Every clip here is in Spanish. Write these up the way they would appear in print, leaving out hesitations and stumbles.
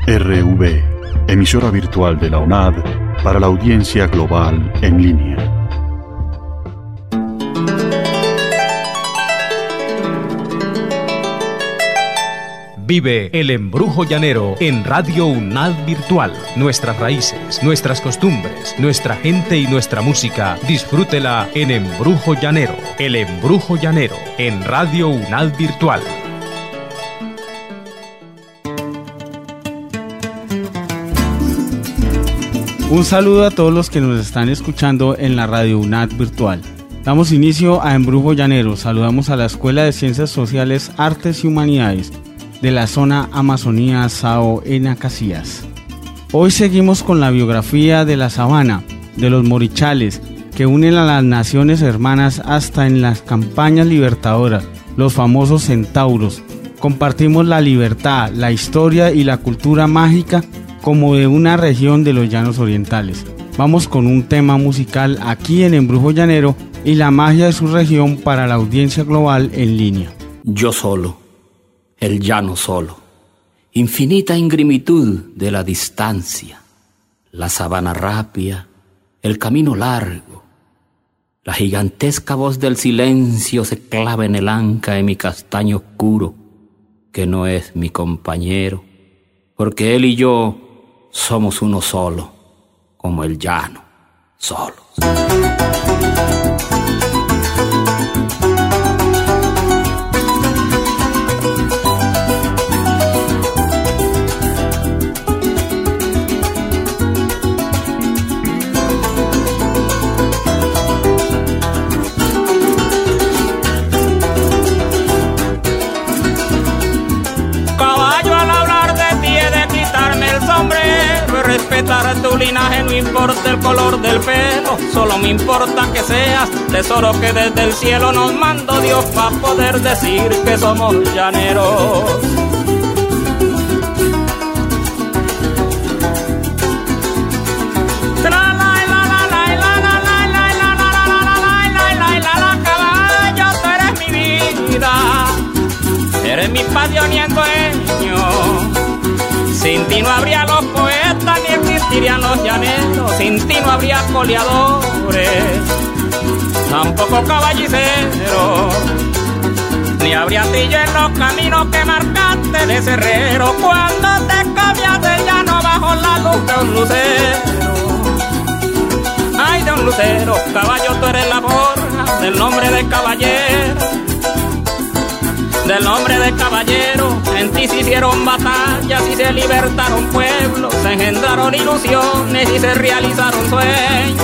RV, emisora virtual de la UNAD para la audiencia global en línea. Vive el embrujo llanero en Radio UNAD Virtual. Nuestras raíces, nuestras costumbres, nuestra gente y nuestra música. Disfrútela en Embrujo Llanero. El embrujo llanero en Radio UNAD Virtual. Un saludo a todos los que nos están escuchando en la Radio UNAD Virtual. Damos inicio a Embrujo Llanero. Saludamos a la Escuela de Ciencias Sociales, Artes y Humanidades de la zona Amazonía Sao en Acacías. Hoy seguimos con la biografía de la sabana, de los morichales, que unen a las naciones hermanas hasta en las campañas libertadoras, los famosos centauros. Compartimos la libertad, la historia y la cultura mágica como de una región de los llanos orientales. Vamos con un tema musical aquí en Embrujo Llanero y la magia de su región para la audiencia global en línea. Yo solo, el llano solo, infinita ingrimitud de la distancia, la sabana rápida, el camino largo, la gigantesca voz del silencio se clava en el anca de mi castaño oscuro, que no es mi compañero, porque él y yo somos uno solo, como el llano, solos. Respetar tu linaje, no importa el color del pelo, solo me importa que seas tesoro que desde el cielo nos mandó Dios para poder decir que somos llaneros. Caballo, tú eres mi vida, eres mi pasión y ensueño. Sin ti no habría los poetas, ni existirían los llaneros. Sin ti no habría coleadores, tampoco caballiceros. Ni habría trillo en los caminos que marcaste de cerrero. Cuando te cambias de llano bajo la luz de un lucero. Ay, de un lucero, caballo, tú eres la forja del nombre de caballero. Del nombre de caballero, en ti se hicieron batallas y se libertaron pueblos, se engendraron ilusiones y se realizaron sueños.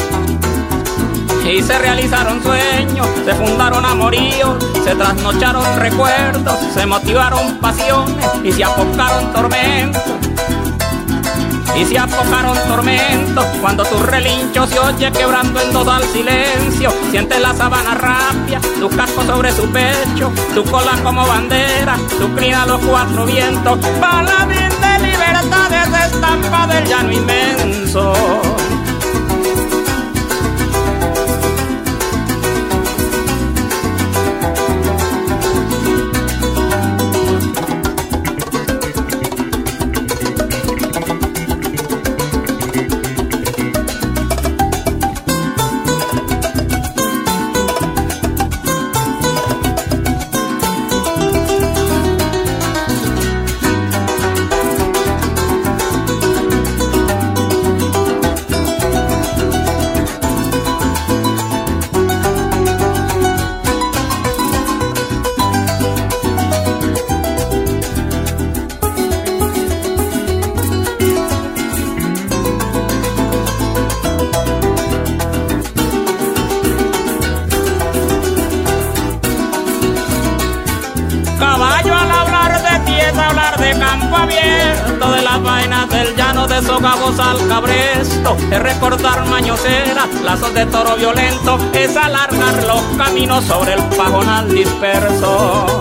Y se realizaron sueños, se fundaron amoríos, se trasnocharon recuerdos, se motivaron pasiones y se apocaron tormentos. Y se apocaron tormentos cuando tu relincho se oye quebrando en dos al silencio. Sientes la sabana rápida, tu casco sobre su pecho, tu cola como bandera, tu crina a los cuatro vientos. Paladín de libertad es estampa del llano inmenso. De las vainas del llano, de socavos al cabresto, es recortar mañoseras, lazos de toro violento, es alargar los caminos sobre el pajonal disperso.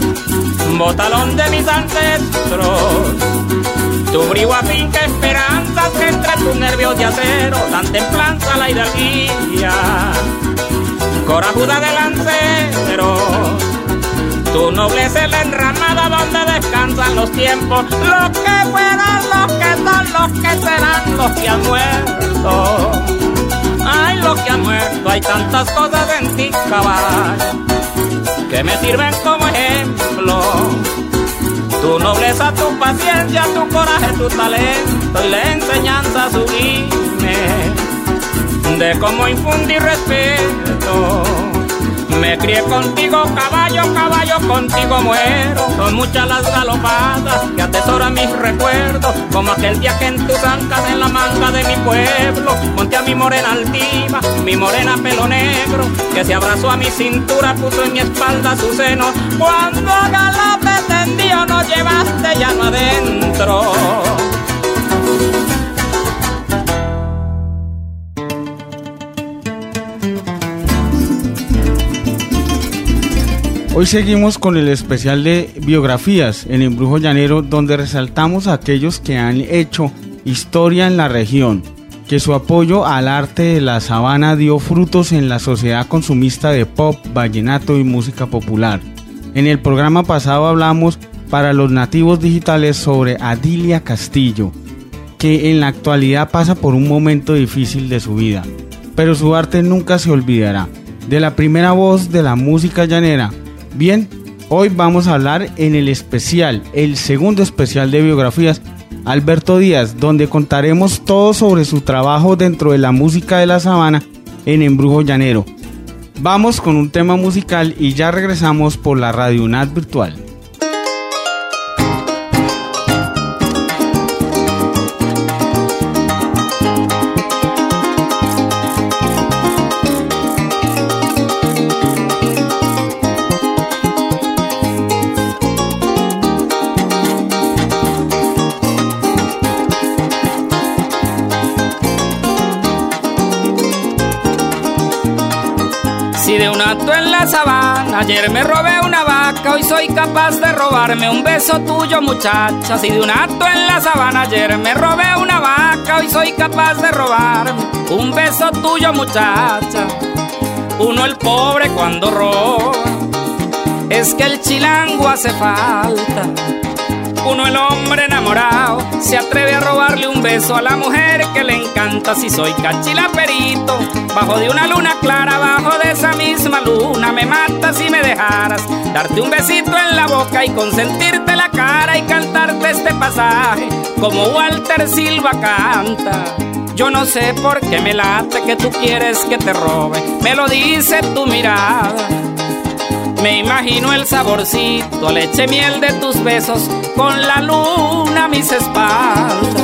Botalón de mis ancestros, tu brío a finca esperanza piensas que entre tus nervios de acero dan templanza la hidalguía, corajuda de lancero, tu nobleza es la enramada donde descansan los tiempos, los que fueron, los que son, los que serán, los que han muerto. Ay, los que han muerto, hay tantas cosas en ti, caballo, que me sirven como ejemplo. Tu nobleza, tu paciencia, tu coraje, tu talento y la enseñanza sublime de cómo infundir respeto. Me crié contigo, caballo, caballo, contigo muero. Son muchas las galopadas que atesoran mis recuerdos, como aquel día que en tus ancas en la manga de mi pueblo monté a mi morena altiva, mi morena pelo negro, que se abrazó a mi cintura, puso en mi espalda su seno. Cuando a galope tendido nos llevaste llano adentro. Hoy seguimos con el especial de biografías en Embrujo Llanero, donde resaltamos a aquellos que han hecho historia en la región, que su apoyo al arte de la sabana dio frutos en la sociedad consumista de pop, vallenato y música popular. En el programa pasado hablamos para los nativos digitales sobre Adilia Castillo, que en la actualidad pasa por un momento difícil de su vida, pero su arte nunca se olvidará. De la primera voz de la música llanera. Bien, hoy vamos a hablar en el especial, el segundo especial de biografías, Alberto Díaz, donde contaremos todo sobre su trabajo dentro de la música de la sabana en Embrujo Llanero. Vamos con un tema musical y ya regresamos por la Radio UNAD Virtual. Si de un acto en la sabana ayer me robé una vaca, hoy soy capaz de robarme un beso tuyo, muchacha. Si de un acto en la sabana ayer me robé una vaca, hoy soy capaz de robarme un beso tuyo, muchacha. Uno el pobre cuando roba, es que el chilango hace falta. Uno el hombre enamorado se atreve a robarle un beso a la mujer que le encanta. Si soy cachilaperito, bajo de una luna clara, bajo de esa misma luna me matas si me dejaras darte un besito en la boca y consentirte la cara y cantarte este pasaje como Walter Silva canta. Yo no sé por qué me late que tú quieres que te robe, me lo dice tu mirada. Me imagino el saborcito, leche, miel de tus besos, con la luna a mis espaldas.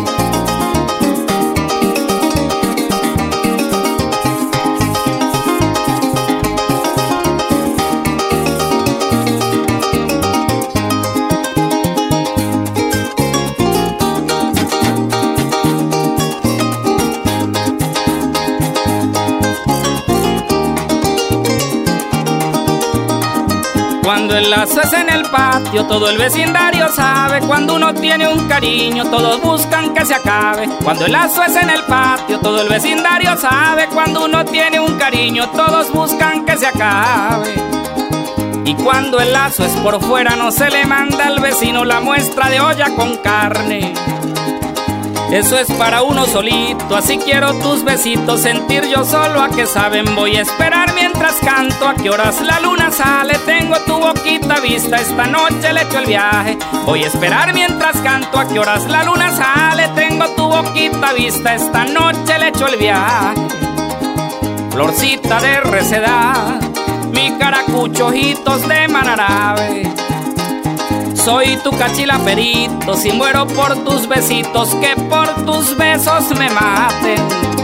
Cuando el lazo es en el patio, todo el vecindario sabe. Cuando uno tiene un cariño, todos buscan que se acabe. Cuando el lazo es en el patio, todo el vecindario sabe. Cuando uno tiene un cariño, todos buscan que se acabe. Y cuando el lazo es por fuera, no se le manda al vecino la muestra de olla con carne. Eso es para uno solito, así quiero tus besitos, sentir yo solo a que saben. Voy a esperar mientras canto, a qué horas la luna sale, tengo tu boquita vista, esta noche le echo el viaje. Voy a esperar mientras canto, a qué horas la luna sale, tengo tu boquita vista, esta noche le echo el viaje. Florcita de recedad, mi caracucho, ojitos de manarabe. Soy tu cachilaperito, si muero por tus besitos, que por tus besos me maten.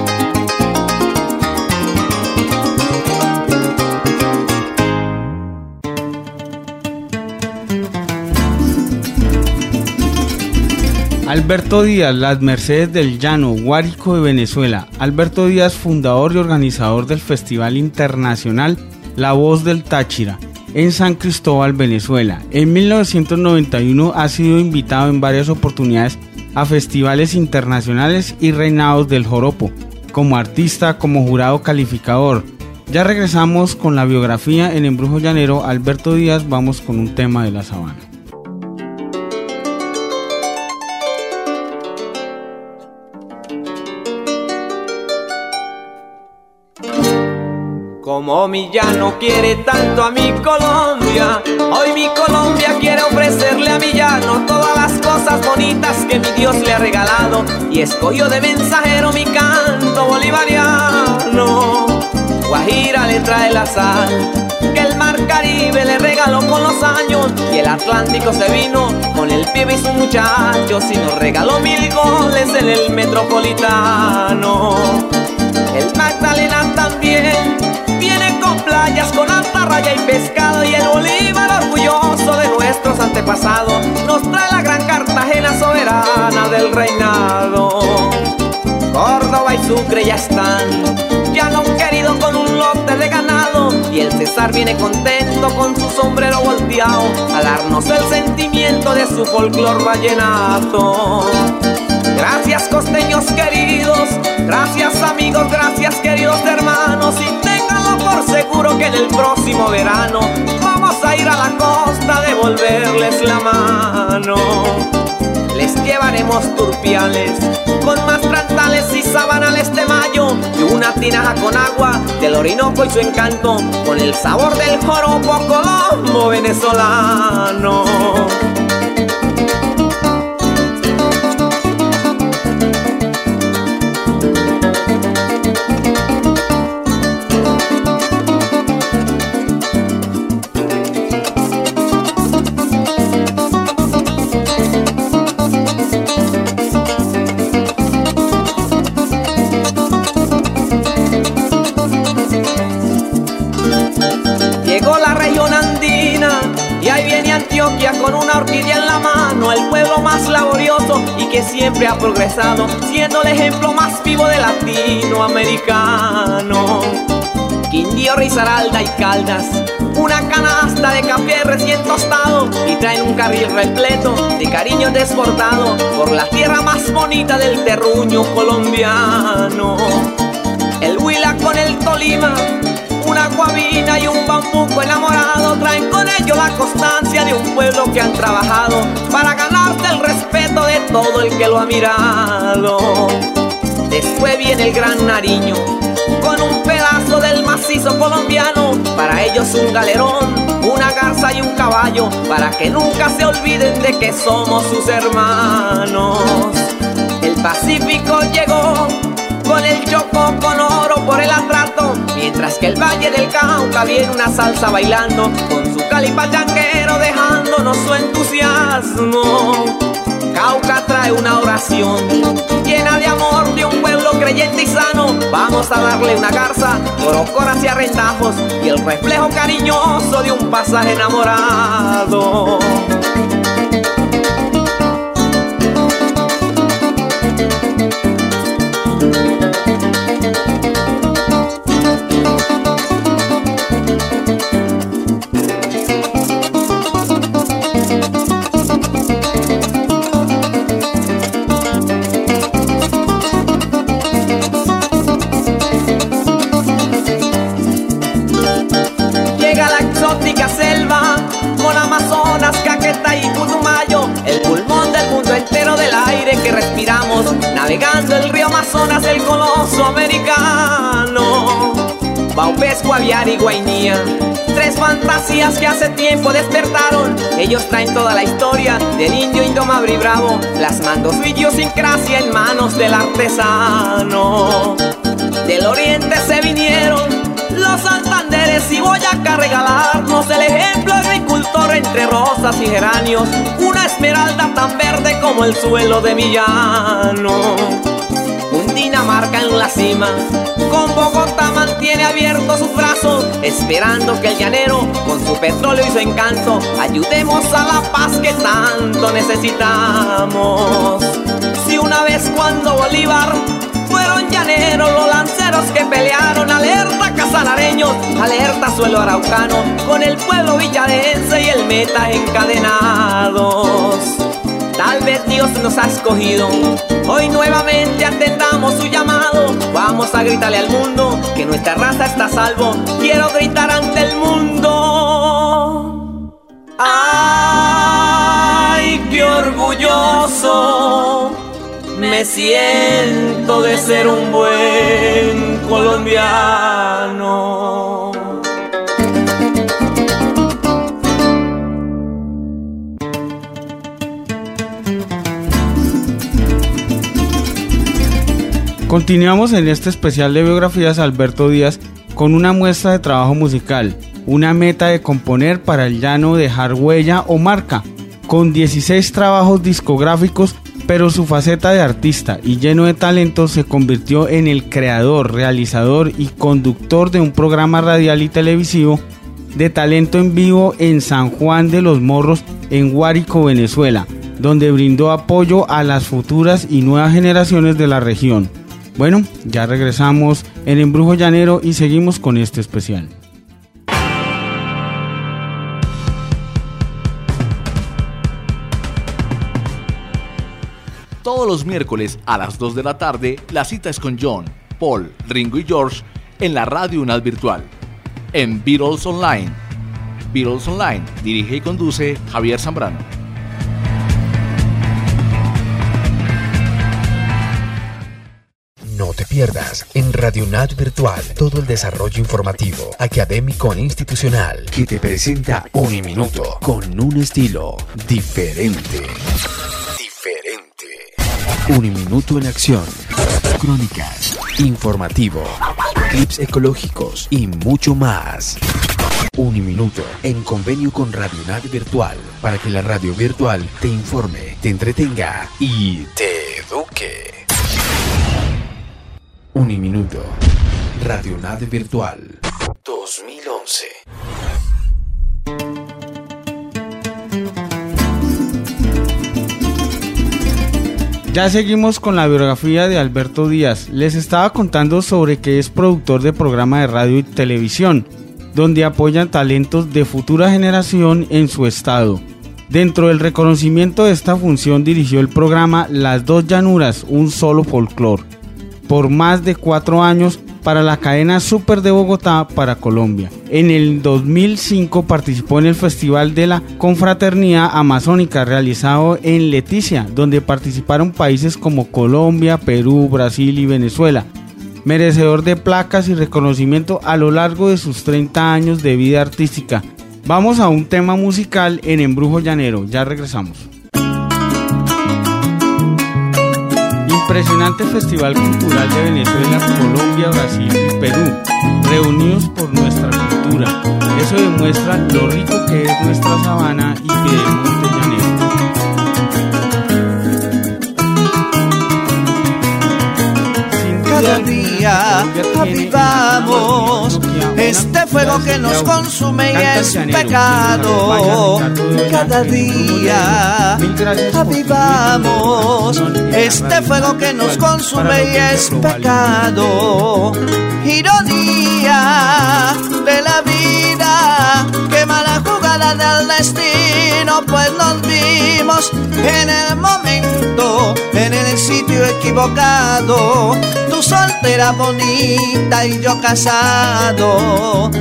Alberto Díaz, Las Mercedes del Llano, Guárico de Venezuela. Alberto Díaz, fundador y organizador del Festival Internacional La Voz del Táchira, en San Cristóbal, Venezuela. En 1991 ha sido invitado en varias oportunidades a festivales internacionales y reinados del joropo, como artista, como jurado calificador. Ya regresamos con la biografía en Embrujo Llanero. Alberto Díaz, vamos con un tema de la sabana. Como mi llano quiere tanto a mi Colombia, hoy mi Colombia quiere ofrecerle a mi llano todas las cosas bonitas que mi Dios le ha regalado, y escogió de mensajero mi canto bolivariano. Guajira le trae la sal que el mar Caribe le regaló con los años, y el Atlántico se vino con el pibe y sus muchachos y nos regaló 1000 goles en el Metropolitano. El Magdalena también viene con playas, con alta raya y pescado, y el Bolívar, orgulloso de nuestros antepasados, nos trae la gran Cartagena, soberana del reinado. Córdoba y Sucre ya están, ya no han querido con un lote de ganado, y el Cesar viene contento con su sombrero volteado a darnos el sentimiento de su folclor vallenato. Gracias costeños queridos, gracias amigos, gracias queridos hermanos, y ténganlo por seguro que en el próximo verano vamos a ir a la costa a devolverles la mano. Les llevaremos turpiales con mastrantales y sabanales de mayo, y una tinaja con agua del Orinoco y su encanto, con el sabor del joropo colombo venezolano. Llegó la región andina y ahí viene Antioquia con una orquídea en la mano, el pueblo más laborioso y que siempre ha progresado, siendo el ejemplo más vivo de latinoamericano. Quindío, Risaralda y Caldas, una canasta de café recién tostado, y traen un carril repleto de cariño desbordado por la tierra más bonita del terruño colombiano. El Huila con el Tolima, una guabina y un bambuco enamorado, traen con ello la constancia de un pueblo que han trabajado para ganarse el respeto de todo el que lo ha mirado. Después viene el Gran Nariño con un pedazo del macizo colombiano, para ellos un galerón, una garza y un caballo, para que nunca se olviden de que somos sus hermanos. El Pacífico llegó con el Chocó con oro por el atrato, mientras que el Valle del Cauca viene una salsa bailando con su calipachanguero dejándonos su entusiasmo. Cauca trae una oración llena de amor de un pueblo creyente y sano. Vamos a darle una garza, corocoras y arrentajos, y el reflejo cariñoso de un pasaje enamorado. Selva con Amazonas, Caquetá y Putumayo, el pulmón del mundo entero del aire que respiramos, navegando el río Amazonas, el coloso americano. Baupés, Guaviare y Guainía, tres fantasías que hace tiempo despertaron. Ellos traen toda la historia del indio indomable y bravo, plasmando su idiosincrasia en manos del artesano. Del oriente se vinieron los Santanderes y Boyacá a regalarnos el ejemplo agricultor entre rosas y geranios, una esmeralda tan verde como el suelo de mi llano. Cundinamarca en la cima, con Bogotá mantiene abiertos sus brazos, esperando que el llanero, con su petróleo y su encanto, ayudemos a la paz que tanto necesitamos. Si una vez cuando Bolívar fueron llaneros los lanceros que pelearon, alerta casanareños, alerta suelo araucano, con el pueblo villadense y el Meta encadenados. Tal vez Dios nos ha escogido. Hoy nuevamente atendamos su llamado. Vamos a gritarle al mundo que nuestra raza está a salvo. Quiero gritar ante el mundo. ¡Ay, qué orgulloso me siento de ser un buen colombiano! Continuamos en este especial de biografías a Alberto Díaz con una muestra de trabajo musical, una meta de componer para el llano, dejar huella o marca, con 16 trabajos discográficos, pero su faceta de artista y lleno de talento se convirtió en el creador, realizador y conductor de un programa radial y televisivo de talento en vivo en San Juan de los Morros, en Guárico, Venezuela, donde brindó apoyo a las futuras y nuevas generaciones de la región. Bueno, ya regresamos en Embrujo Llanero y seguimos con este especial. Todos los miércoles a las 2 de la tarde, la cita es con John, Paul, Ringo y George en la Radio UNAD Virtual, en Beatles Online. Beatles Online, dirige y conduce Javier Zambrano. No te pierdas en Radio UNAD Virtual todo el desarrollo informativo, académico e institucional que te presenta Uniminuto con un estilo diferente. Uniminuto en acción, crónicas, informativo, clips ecológicos y mucho más. Uniminuto en convenio con Radio UNAD Virtual para que la radio virtual te informe, te entretenga y te eduque. Uniminuto, Radio UNAD Virtual 2011. Ya seguimos con la biografía de Alberto Díaz. Les estaba contando sobre que es productor de programa de radio y televisión, donde apoyan talentos de futura generación en su estado. Dentro del reconocimiento de esta función dirigió el programa Las Dos Llanuras, un solo folclor, por más de 4 años para la cadena Super de Bogotá para Colombia. En el 2005 participó en el Festival de la Confraternidad Amazónica realizado en Leticia, donde participaron países como Colombia, Perú, Brasil y Venezuela. Merecedor de placas y reconocimiento a lo largo de sus 30 años de vida artística. Vamos a un tema musical en Embrujo Llanero, ya regresamos. Impresionante Festival Cultural de Venezuela, Colombia, Brasil y Perú, reunidos por nuestra cultura. Eso demuestra lo rico que es nuestra sabana y Piedemonte llanero. Cada día avivamos este fuego que nos consume y es pecado. Cada día avivamos este fuego que nos consume y es pecado. Ironía de la vida, qué mala jugada del destino, pues nos vimos en el momento, en el sitio equivocado. Tú soltera bonita y yo casado.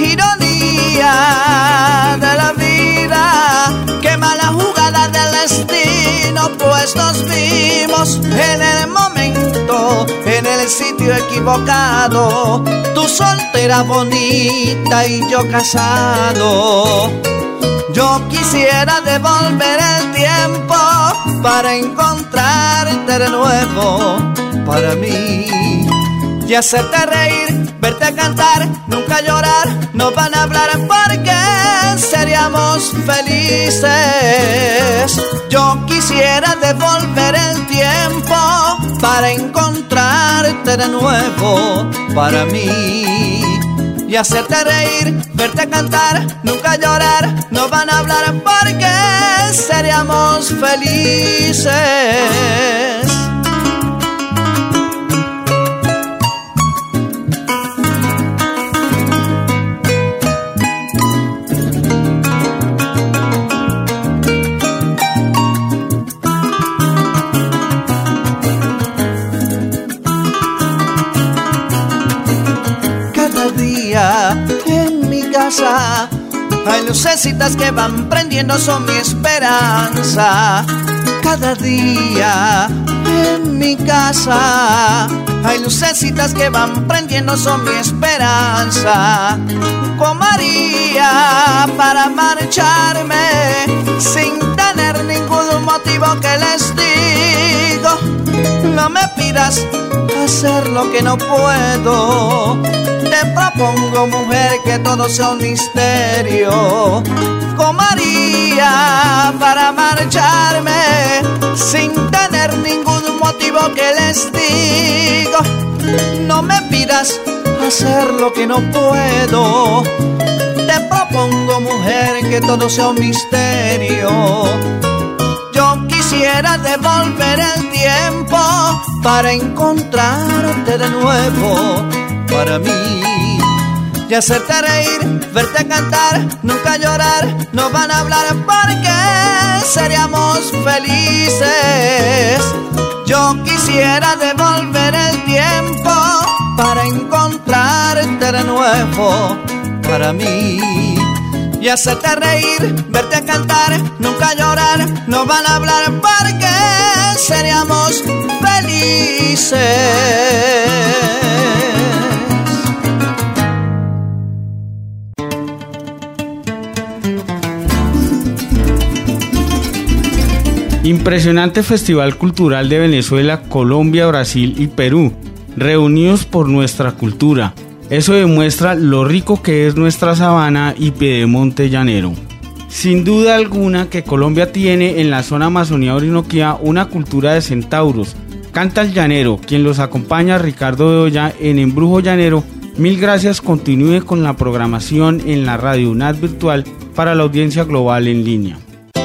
Ironía de la vida, qué mala jugada del destino, pues nos vimos en el momento, en el sitio equivocado. Tú soltera bonita y yo casado. Yo quisiera devolver el tiempo para encontrarte de nuevo para mí y hacerte reír, verte cantar, nunca llorar. No van a hablar porque seríamos felices. Yo quisiera devolver el tiempo para encontrarte de nuevo para mí y hacerte reír, verte cantar, nunca llorar. No van a hablar porque seríamos felices. casa hay lucecitas que van prendiendo, son mi esperanza. Cada día en mi casa hay lucecitas que van prendiendo, son mi esperanza. Con María para marcharme sin tener ningún motivo que les digo. No me pidas hacer lo que no puedo. Te propongo, mujer, que todo sea un misterio. Con María para marcharme sin tener ningún motivo que les digo. No me pidas hacer lo que no puedo. Te propongo, mujer, que todo sea un misterio. Yo quisiera devolver el tiempo para encontrarte de nuevo para mí y hacerte reír, verte cantar, nunca llorar. No van a hablar porque seríamos felices. Yo quisiera devolver el tiempo para encontrarte de nuevo para mí y hacerte reír, verte cantar, nunca llorar. No van a hablar porque seríamos felices. Impresionante Festival Cultural de Venezuela, Colombia, Brasil y Perú, reunidos por nuestra cultura. Eso demuestra lo rico que es nuestra sabana y piedemonte llanero. Sin duda alguna que Colombia tiene en la zona Amazonía Orinoquía una cultura de centauros. Canta el llanero, quien los acompaña, Ricardo Bedoya, en Embrujo Llanero. Mil gracias, continúe con la programación en la Radio UNAD Virtual para la audiencia global en línea.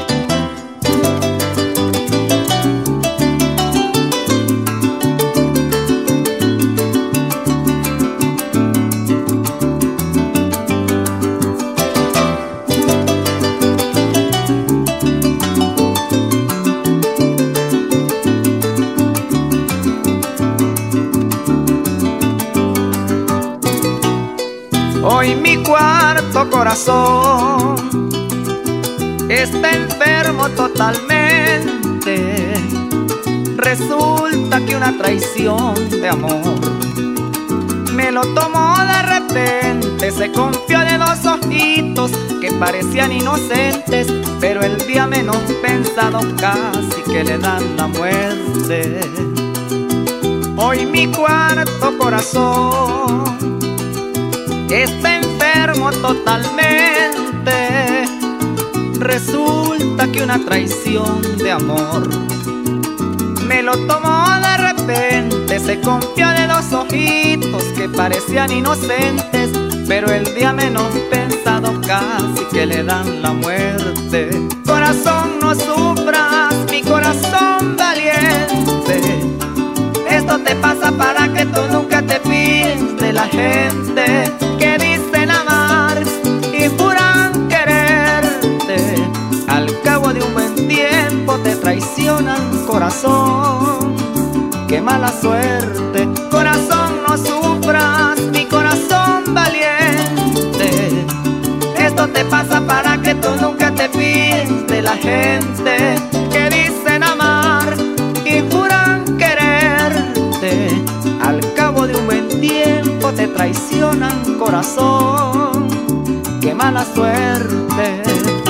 Hoy mi cuarto corazón está enfermo totalmente. Resulta que una traición de amor me lo tomó de repente. Se confió de dos ojitos que parecían inocentes, pero el día menos pensado casi que le dan la muerte. Hoy mi cuarto corazón está enfermo totalmente. Resulta que una traición de amor me lo tomó de repente. Se confió de dos ojitos que parecían inocentes, pero el día menos pensado casi que le dan la muerte. Corazón, no sufras, mi corazón valiente. Esto te pasa para que tú nunca te fíes de la gente que dicen amar y juran quererte. Al cabo de un buen tiempo te traicionan, corazón. Qué mala suerte. Corazón, no sufras, mi corazón valiente. Esto te pasa para que tú nunca te fíes de la gente que dicen amar y juran quererte. Al cabo de un buen tiempo te traicionan, corazón. Qué mala suerte.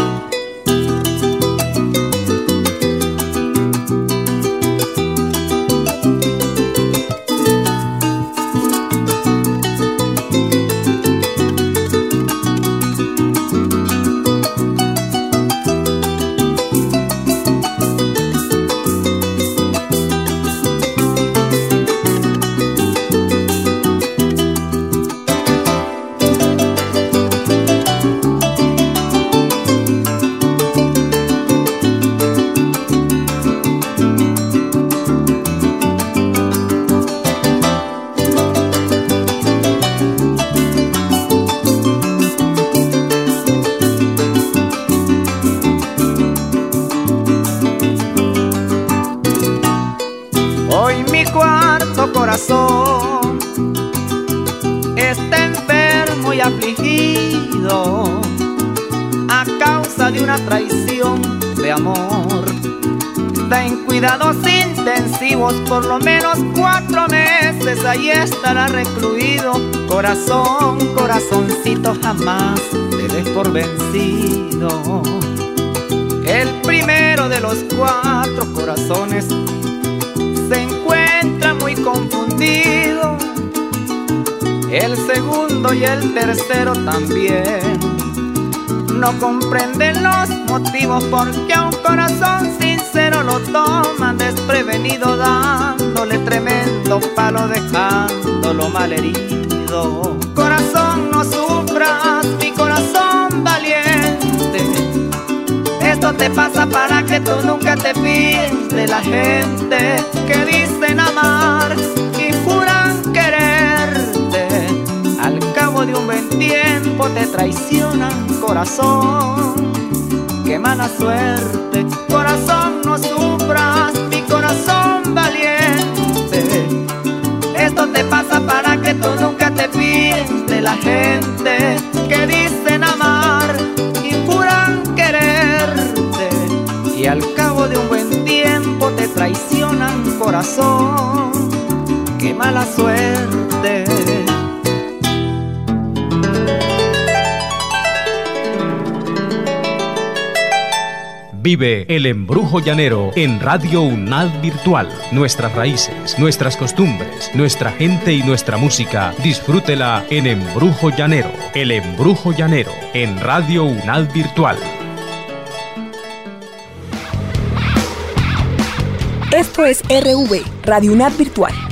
Hoy mi cuarto corazón está enfermo muy afligido a causa de una traición de amor. Está en cuidados intensivos por lo menos 4 meses, ahí estará recluido. Corazón, corazoncito, jamás te des por vencido. El primero de los 4 corazones se encuentra muy confundido. El segundo y el tercero también no comprenden los motivos porque a un corazón sincero lo toman desprevenido, dándole tremendo palo, dejándolo malherido. Corazón, no sufras, mi corazón valiente. Esto te pasa para que tú nunca te fíes de la gente que dicen amar y juran quererte. Al cabo de un buen tiempo te traicionan, corazón. Qué mala suerte. Corazón, no sufras, mi corazón valiente. Esto te pasa para que tú nunca te fíes de la gente que dicen amar y juran quererte. Y al cabo de un buen tiempo te traicionan, corazón. Qué mala suerte. Vive el embrujo llanero en Radio UNAD Virtual. Nuestras raíces, nuestras costumbres, nuestra gente y nuestra música. Disfrútela en Embrujo Llanero. El embrujo llanero en Radio UNAD Virtual. Esto es RV, Radio UNAD Virtual.